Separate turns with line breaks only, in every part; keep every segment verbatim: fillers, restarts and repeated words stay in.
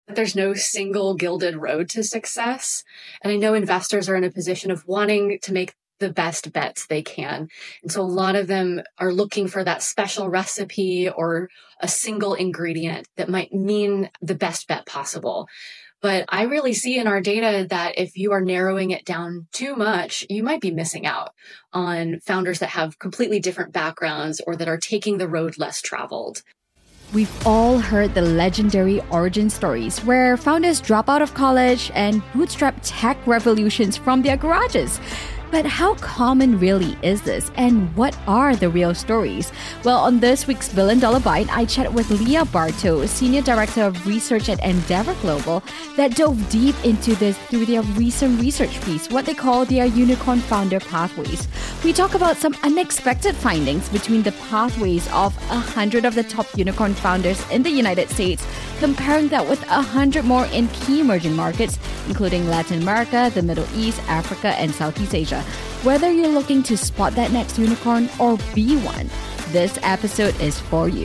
There's no single gilded road to success. And I know investors are in a position of wanting to make the best bets they can. And so a lot of them are looking for that special recipe or a single ingredient that might mean the best bet possible. But I really see in our data that if you are narrowing it down too much, you might be missing out on founders that have completely different backgrounds or that are taking the road less traveled.
We've all heard the legendary origin stories where founders drop out of college and bootstrap tech revolutions from their garages. But how common really is this, and what are the real stories? Well, on this week's Billion Dollar Bite, I chat with Leah Bartow, Senior Director of Research at Endeavor Global, that dove deep into this through their recent research piece, what they call their Unicorn Founder Pathways. We talk about some unexpected findings between the pathways of one hundred of the top unicorn founders in the United States, comparing that with one hundred more in key emerging markets, including Latin America, the Middle East, Africa, and Southeast Asia. Whether you're looking to spot that next unicorn or be one, this episode is for you.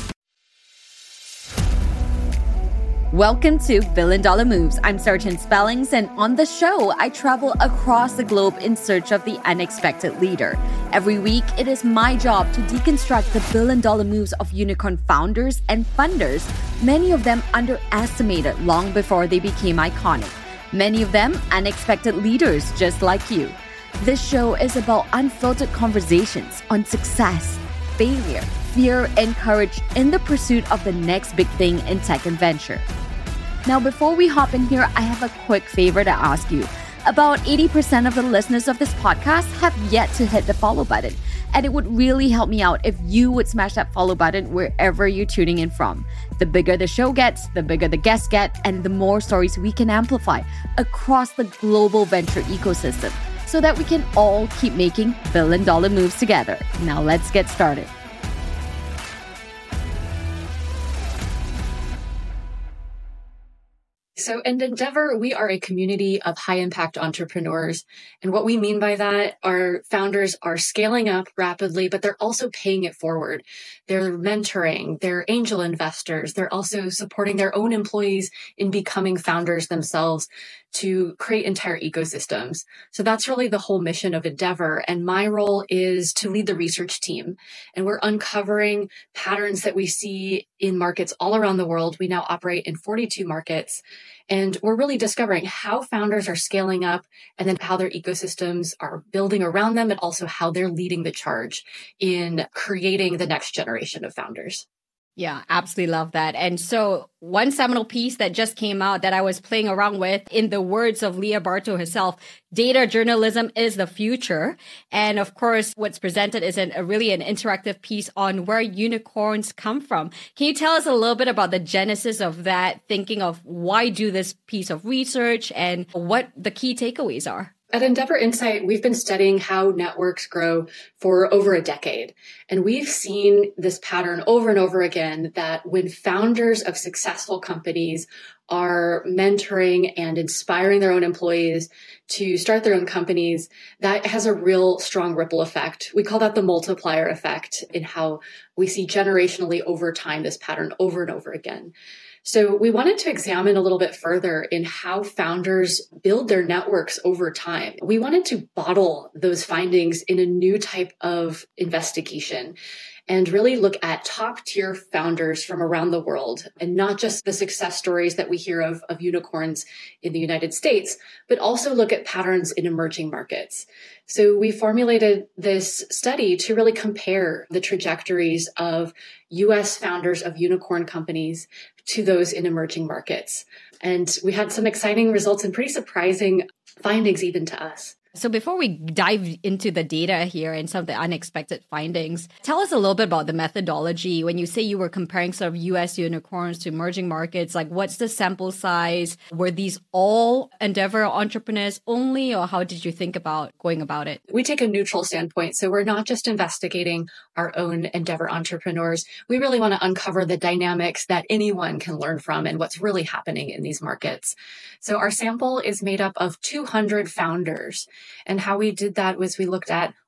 Welcome to Billion Dollar Moves. I'm Sergeant Spellings, and on the show, I travel across the globe in search of the unexpected leader. Every week, it is my job to deconstruct the billion dollar moves of unicorn founders and funders, many of them underestimated long before they became iconic. Many of them unexpected leaders just like you. This show is about unfiltered conversations on success, failure, fear, and courage in the pursuit of the next big thing in tech and venture. Now, before we hop in here, I have a quick favor to ask you. About eighty percent of the listeners of this podcast have yet to hit the follow button, and it would really help me out if you would smash that follow button wherever you're tuning in from. The bigger the show gets, the bigger the guests get, and the more stories we can amplify across the global venture ecosystem, so that we can all keep making billion dollar moves together. Now let's get started.
So in Endeavor, we are a community of high-impact entrepreneurs. And what we mean by that are founders are scaling up rapidly, but they're also paying it forward. They're mentoring, they're angel investors. They're also supporting their own employees in becoming founders themselves to create entire ecosystems. So that's really the whole mission of Endeavor. And my role is to lead the research team. And we're uncovering patterns that we see in markets all around the world. We now operate in forty-two markets. And we're really discovering how founders are scaling up and then how their ecosystems are building around them and also how they're leading the charge in creating the next generation of founders.
Yeah, absolutely love that. And so one seminal piece that just came out that I was playing around with, in the words of Leah Bartow herself, data journalism is the future. And of course, what's presented is an, a really an interactive piece on where unicorns come from. Can you tell us a little bit about the genesis of that, thinking of why do this piece of research and what the key takeaways are?
At Endeavor Insight, we've been studying how networks grow for over a decade. And we've seen this pattern over and over again that when founders of successful companies are mentoring and inspiring their own employees to start their own companies, that has a real strong ripple effect. We call that the multiplier effect in how we see generationally over time this pattern over and over again. So we wanted to examine a little bit further in how founders build their networks over time. We wanted to bottle those findings in a new type of investigation and really look at top tier founders from around the world, and not just the success stories that we hear of, of unicorns in the United States, but also look at patterns in emerging markets. So we formulated this study to really compare the trajectories of U S founders of unicorn companies to those in emerging markets. And we had some exciting results and pretty surprising findings even to us.
So before we dive into the data here and some of the unexpected findings, tell us a little bit about the methodology. When you say you were comparing sort of U S unicorns to emerging markets, like what's the sample size? Were these all Endeavor entrepreneurs only, or how did you think about going about it?
We take a neutral standpoint. So we're not just investigating our own Endeavor entrepreneurs. We really want to uncover the dynamics that anyone can learn from and what's really happening in these markets. So our sample is made up of two hundred founders. And how we did that was we looked at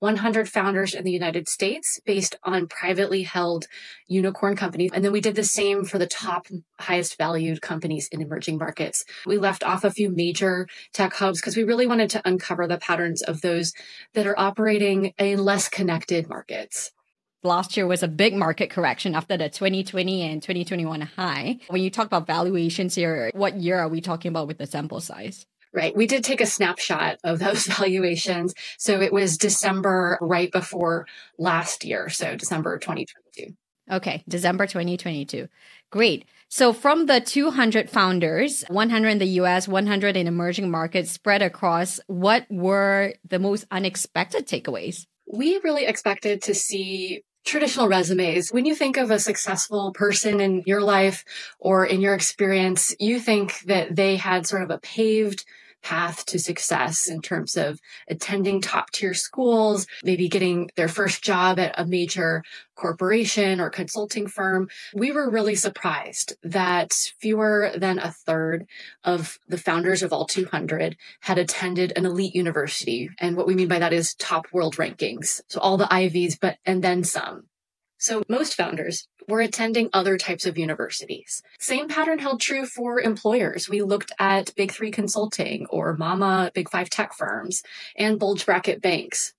one hundred founders in the United States based on privately held unicorn companies. And then we did the same for the top highest valued companies in emerging markets. We left off a few major tech hubs because we really wanted to uncover the patterns of those that are operating in less connected markets.
Last year was a big market correction after the twenty twenty and twenty twenty-one high. When you talk about valuations here, what year are we talking about with the sample size?
Right. We did take a snapshot of those valuations. So it was December right before last year. So December twenty twenty-two.
Okay. December twenty twenty-two. Great. So from the two hundred founders, one hundred in the U S, one hundred in emerging markets spread across, what were the most unexpected takeaways?
We really expected to see traditional resumes. When you think of a successful person in your life or in your experience, you think that they had sort of a paved path to success in terms of attending top tier schools, maybe getting their first job at a major corporation or consulting firm. We were really surprised that fewer than a third of the founders of all two hundred had attended an elite university. And what we mean by that is top world rankings. So all the Ivies, but, and then some. So most founders were attending other types of universities. Same pattern held true for employers. We looked at Big Three consulting or Mama Big Five tech firms and bulge bracket banks.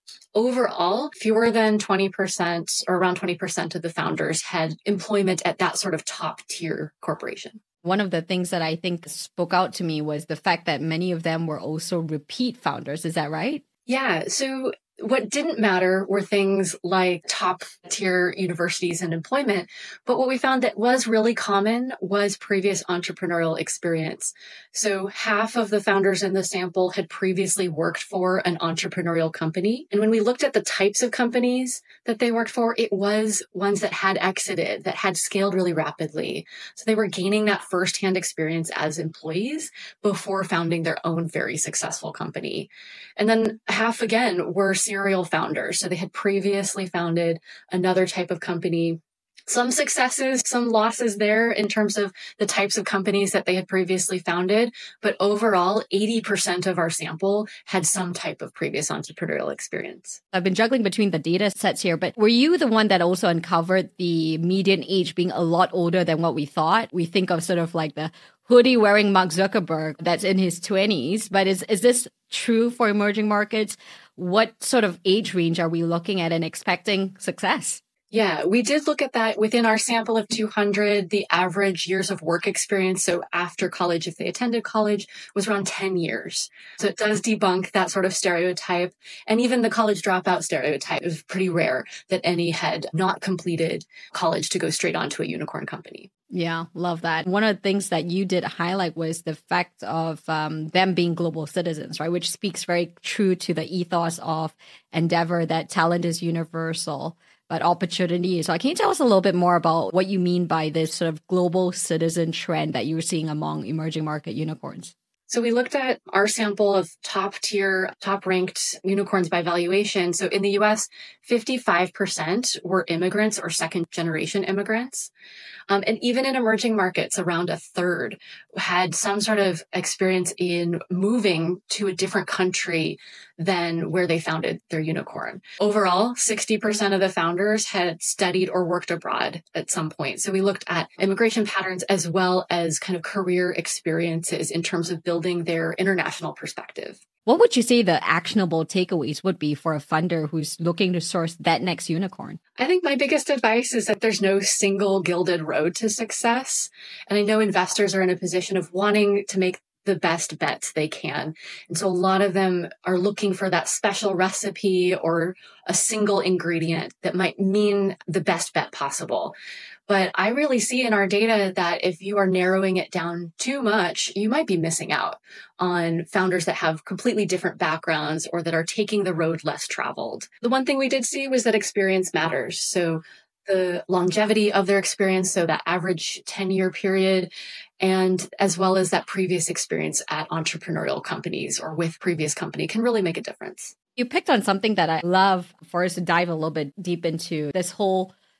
Overall, fewer than twenty percent or around twenty percent of the founders had employment at that sort of top tier corporation.
One of the things that I think spoke out to me was the fact that many of them were also repeat founders. Is that right?
Yeah. So what didn't matter were things like top tier universities and employment. But what we found that was really common was previous entrepreneurial experience. So half of the founders in the sample had previously worked for an entrepreneurial company. And when we looked at the types of companies that they worked for, it was ones that had exited, that had scaled really rapidly. So they were gaining that firsthand experience as employees before founding their own very successful company. And then half again were serial founders. So they had previously founded another type of company. Some successes, some losses there in terms of the types of companies that they had previously founded. But overall, eighty percent of our sample had some type of previous entrepreneurial experience.
I've been juggling between the data sets here, but were you the one that also uncovered the median age being a lot older than what we thought? We think of sort of like the hoodie wearing Mark Zuckerberg that's in his twenties, but is, is this true for emerging markets? What sort of age range are we looking at and expecting success?
Yeah, we did look at that within our sample of two hundred. The average years of work experience, so after college, if they attended college, was around ten years. So it does debunk that sort of stereotype. And even the college dropout stereotype is pretty rare that any had not completed college to go straight on to a unicorn company.
Yeah, love that. One of the things that you did highlight was the fact of um, them being global citizens, right? Which speaks very true to the ethos of Endeavor that talent is universal, but opportunity is. So can you tell us a little bit more about what you mean by this sort of global citizen trend that you were seeing among emerging market unicorns?
So we looked at our sample of top tier, top ranked unicorns by valuation. So in the U S, fifty-five percent were immigrants or second generation immigrants. Um, and even in emerging markets, around a third had some sort of experience in moving to a different country than where they founded their unicorn. Overall, sixty percent of the founders had studied or worked abroad at some point. So we looked at immigration patterns as well as kind of career experiences in terms of building their international perspective.
What would you say the actionable takeaways would be for a funder who's looking to source that next unicorn?
I think my biggest advice is that there's no single gilded road to success. And I know investors are in a position of wanting to make the best bets they can. And so a lot of them are looking for that special recipe or a single ingredient that might mean the best bet possible. But I really see in our data that if you are narrowing it down too much, you might be missing out on founders that have completely different backgrounds or that are taking the road less traveled. The one thing we did see was that experience matters. So the longevity of their experience, so that average ten-year period, and as well as that previous experience at entrepreneurial companies or with previous company can really make a difference.
You picked on something that I love for us to dive a little bit deep into, this whole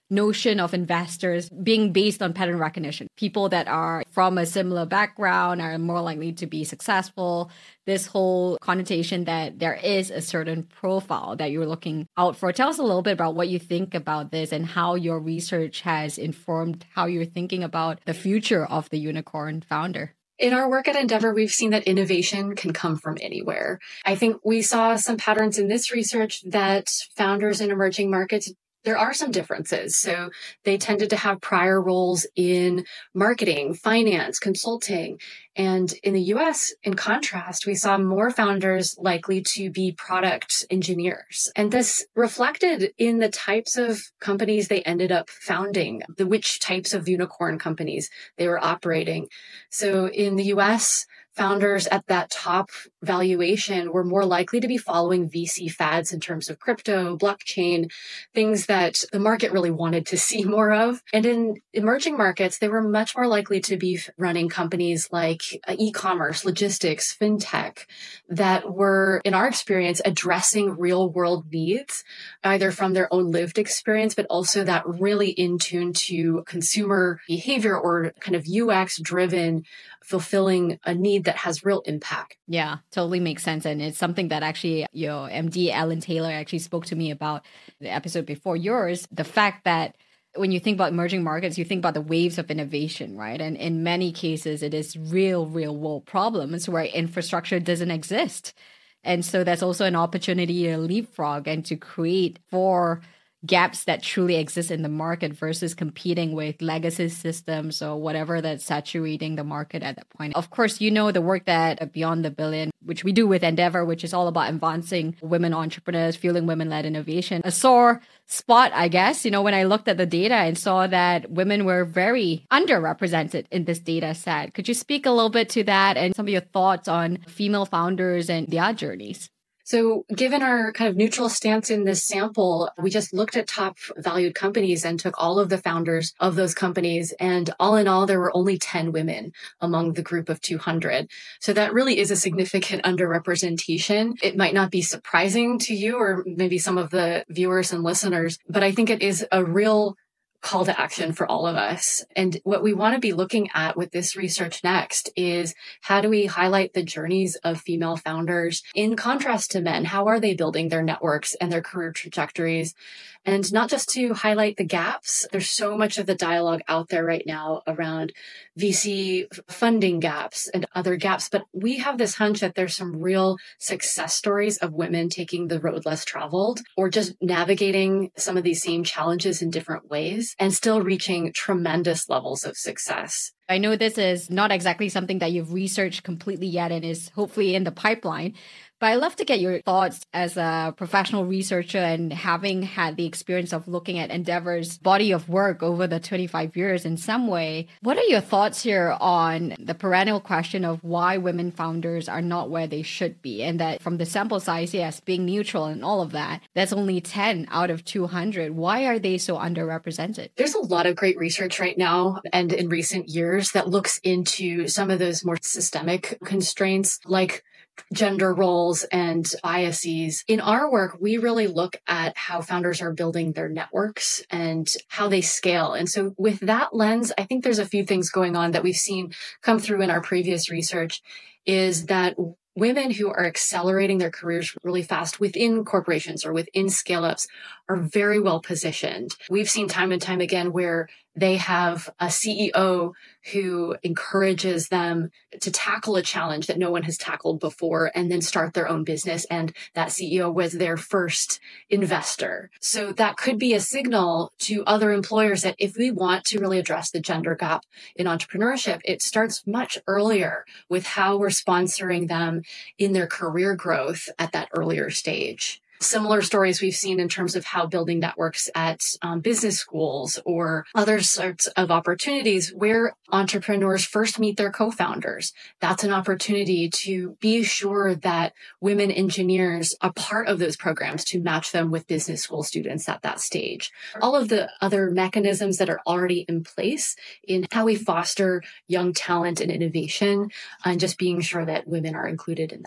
notion of investors being based on pattern recognition. People that are from a similar background are more likely to be successful. This whole connotation that there is a certain profile that you're looking out for. Tell us a little bit about what you think about this and how your research has informed how you're thinking about the future of the unicorn founder.
In our work at Endeavor, we've seen that innovation can come from anywhere. I think we saw some patterns in this research that founders in emerging markets, there are some differences. So they tended to have prior roles in marketing, finance, consulting. And in the U S, in contrast, we saw more founders likely to be product engineers. And this reflected in the types of companies they ended up founding, the which types of unicorn companies they were operating. So in the U S, founders at that top valuation were more likely to be following V C fads in terms of crypto, blockchain, things that the market really wanted to see more of. And in emerging markets, they were much more likely to be running companies like e-commerce, logistics, fintech, that were, in our experience, addressing real world needs, either from their own lived experience, but also that really in tune to consumer behavior or kind of U X driven, fulfilling a need that has real impact.
Yeah, totally makes sense. And it's something that actually your M D, Alan Taylor, actually spoke to me about the episode before yours. The fact that when you think about emerging markets, you think about the waves of innovation, right? And in many cases, it is real, real world problems where infrastructure doesn't exist. And so that's also an opportunity to leapfrog and to create for gaps that truly exist in the market versus competing with legacy systems or whatever that's saturating the market at that point. Of course, you know the work that Beyond the Billion, which we do with Endeavor, which is all about advancing women entrepreneurs, fueling women-led innovation. A sore spot, I guess, you know, when I looked at the data and saw that women were very underrepresented in this data set. Could you speak a little bit to that and some of your thoughts on female founders and their journeys?
So given our kind of neutral stance in this sample, we just looked at top valued companies and took all of the founders of those companies. And all in all, there were only ten women among the group of two hundred. So that really is a significant underrepresentation. It might not be surprising to you or maybe some of the viewers and listeners, but I think it is a real call to action for all of us. And what we want to be looking at with this research next is how do we highlight the journeys of female founders in contrast to men? How are they building their networks and their career trajectories? And not just to highlight the gaps. There's so much of the dialogue out there right now around V C funding gaps and other gaps, but we have this hunch that there's some real success stories of women taking the road less traveled or just navigating some of these same challenges in different ways and still reaching tremendous levels of success.
I know this is not exactly something that you've researched completely yet and is hopefully in the pipeline, but I'd love to get your thoughts as a professional researcher and having had the experience of looking at Endeavor's body of work over the twenty-five years in some way. What are your thoughts here on the perennial question of why women founders are not where they should be? And that from the sample size, yes, being neutral and all of that, that's only ten out of two hundred. Why are they so underrepresented?
There's a lot of great research right now and in recent years that looks into some of those more systemic constraints like gender roles and biases. In our work, we really look at how founders are building their networks and how they scale. And so with that lens, I think there's a few things going on that we've seen come through in our previous research is that women who are accelerating their careers really fast within corporations or within scale-ups are very well positioned. We've seen time and time again where they have a C E O who encourages them to tackle a challenge that no one has tackled before and then start their own business. And that C E O was their first investor. So that could be a signal to other employers that if we want to really address the gender gap in entrepreneurship, it starts much earlier with how we're sponsoring them in their career growth at that earlier stage. Similar stories we've seen in terms of how building networks at um, business schools or other sorts of opportunities where entrepreneurs first meet their co-founders. That's an opportunity to be sure that women engineers are part of those programs to match them with business school students at that stage. All of the other mechanisms that are already in place in how we foster young talent and innovation and just being sure that women are included in that.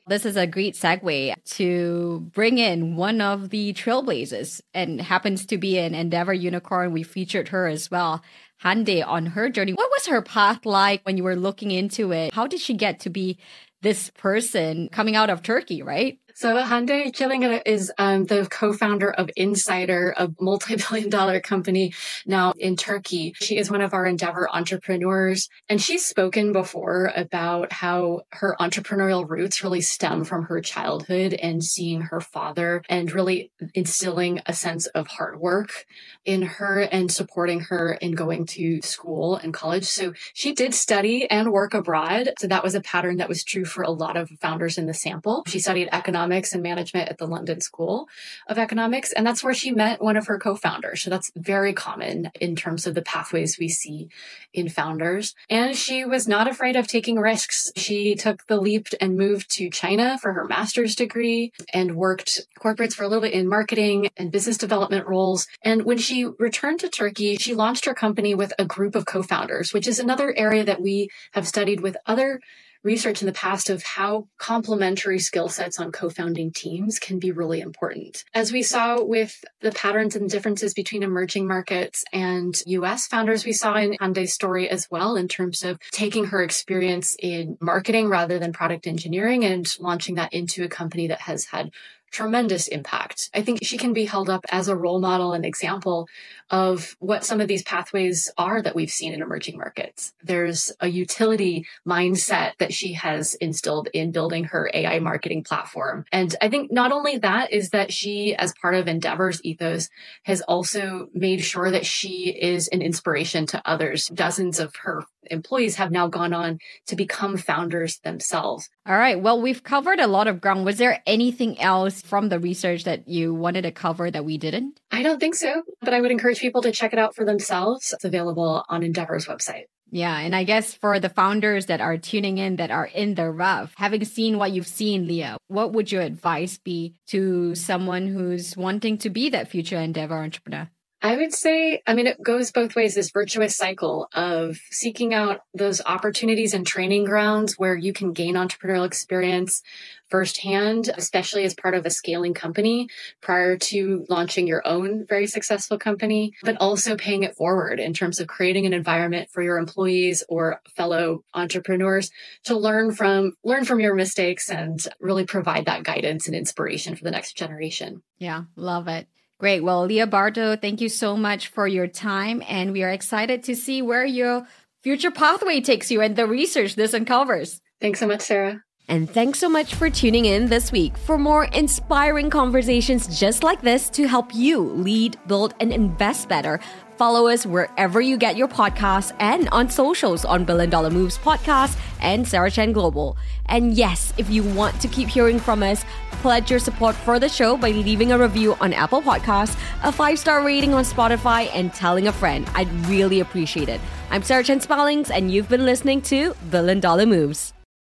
This is a great segue to bring in one of the trailblazers and happens to be an Endeavor unicorn. We featured her as well, Hande, on her journey. What was her path like when you were looking into it? How did she get to be this person coming out of Turkey, right?
So Hande Çilingir is um, the co-founder of Insider, a multi-billion dollar company now in Turkey. She is one of our Endeavor entrepreneurs, and she's spoken before about how her entrepreneurial roots really stem from her childhood and seeing her father and really instilling a sense of hard work in her and supporting her in going to school and college. So she did study and work abroad. So that was a pattern that was true for a lot of founders in the sample. She studied economics and management at the London School of Economics. And that's where she met one of her co-founders. So that's very common in terms of the pathways we see in founders. And she was not afraid of taking risks. She took the leap and moved to China for her master's degree and worked corporates for a little bit in marketing and business development roles. And when she returned to Turkey, she launched her company with a group of co-founders, which is another area that we have studied with other research in the past of how complementary skill sets on co-founding teams can be really important. As we saw with the patterns and differences between emerging markets and U S founders, we saw in Hande's story as well in terms of taking her experience in marketing rather than product engineering and launching that into a company that has had tremendous impact. I think she can be held up as a role model and example of what some of these pathways are that we've seen in emerging markets. There's a utility mindset that she has instilled in building her A I marketing platform. And I think not only that is that she, as part of Endeavor's ethos, has also made sure that she is an inspiration to others. Dozens of her employees have now gone on to become founders themselves.
All right. Well, we've covered a lot of ground. Was there anything else from the research that you wanted to cover that we didn't?
I don't think so, but I would encourage people to check it out for themselves. It's available on Endeavor's website.
Yeah. And I guess for the founders that are tuning in, that are in the rough, having seen what you've seen, Leah, what would your advice be to someone who's wanting to be that future Endeavor entrepreneur?
I would say, I mean, it goes both ways, this virtuous cycle of seeking out those opportunities and training grounds where you can gain entrepreneurial experience firsthand, especially as part of a scaling company prior to launching your own very successful company, but also paying it forward in terms of creating an environment for your employees or fellow entrepreneurs to learn from, learn from your mistakes and really provide that guidance and inspiration for the next generation.
Yeah, love it. Great. Well, Leah Barto, thank you so much for your time. And we are excited to see where your future pathway takes you and the research this uncovers.
Thanks so much, Sarah.
And thanks so much for tuning in this week for more inspiring conversations just like this to help you lead, build, and invest better. Follow us wherever you get your podcasts and on socials on Billion Dollar Moves Podcast and Sarah Chen Global. And yes, if you want to keep hearing from us, pledge your support for the show by leaving a review on Apple Podcasts, a five-star rating on Spotify, and telling a friend. I'd really appreciate it. I'm Sarah Chen Spellings, and you've been listening to Billion Dollar Moves.